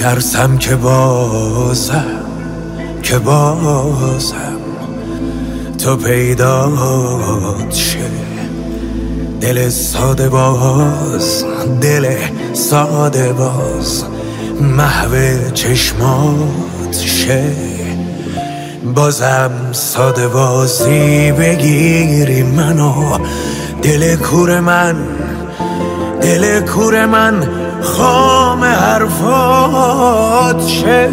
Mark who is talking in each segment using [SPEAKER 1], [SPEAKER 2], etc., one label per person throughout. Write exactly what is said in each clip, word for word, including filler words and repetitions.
[SPEAKER 1] میترسم که بازم که بازم تو پیدات شه. دل ساده باز، دل ساده باز محو چشمات شه. بازم ساده بازی بگیری منو، دل کور من، دل کور من خام حرفات شه.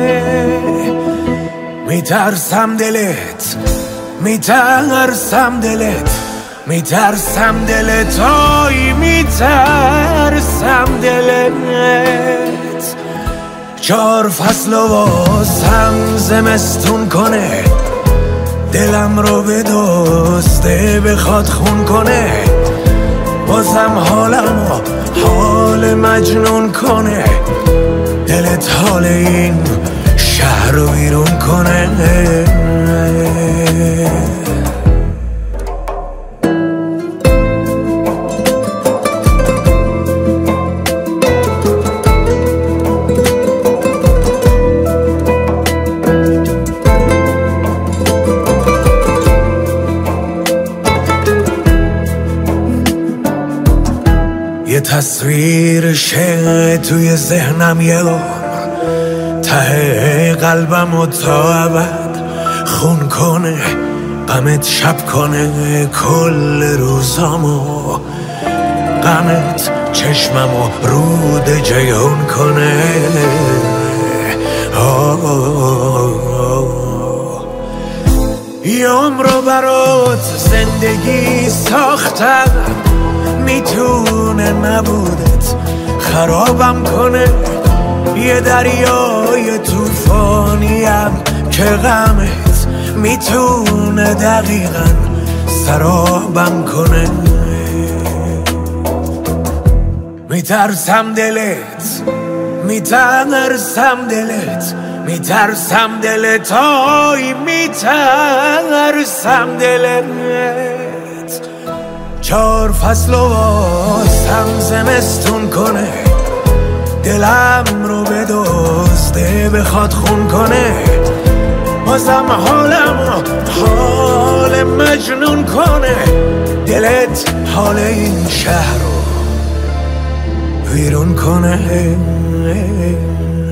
[SPEAKER 1] میترسم دلت، میترسم دلت، میترسم دلت، آی میترسم دلت. چهار فصل و واسم زمستون کنه، دلم رو به دسته بخواد خون کنه. بازم حالم و حال مجنون کنه، دلت حال این شهر رو بیرون کنه. یه تصویر شه توی ذهنم یه عمر، ته قلبم و تا ابد خون کنه. غمت شب کنه کل روزامو، غمت چشممو رود جیهون کنه. آه یه عمرو برات زندگی ساختم، میتونه نبودت خرابم کنه. یه دریای توفانیم که غمت میتونه دقیقا سرابم کنه. میترسم دلت، میترسم دلت، میترسم دلت، آی میترسم دلت. چهار فصل و واسم زمستون کنه، دلم رو به دزده بخواد خون کنه. بازم حالم رو حال مجنون کنه، دلت حال این شهر رو بیرون کنه.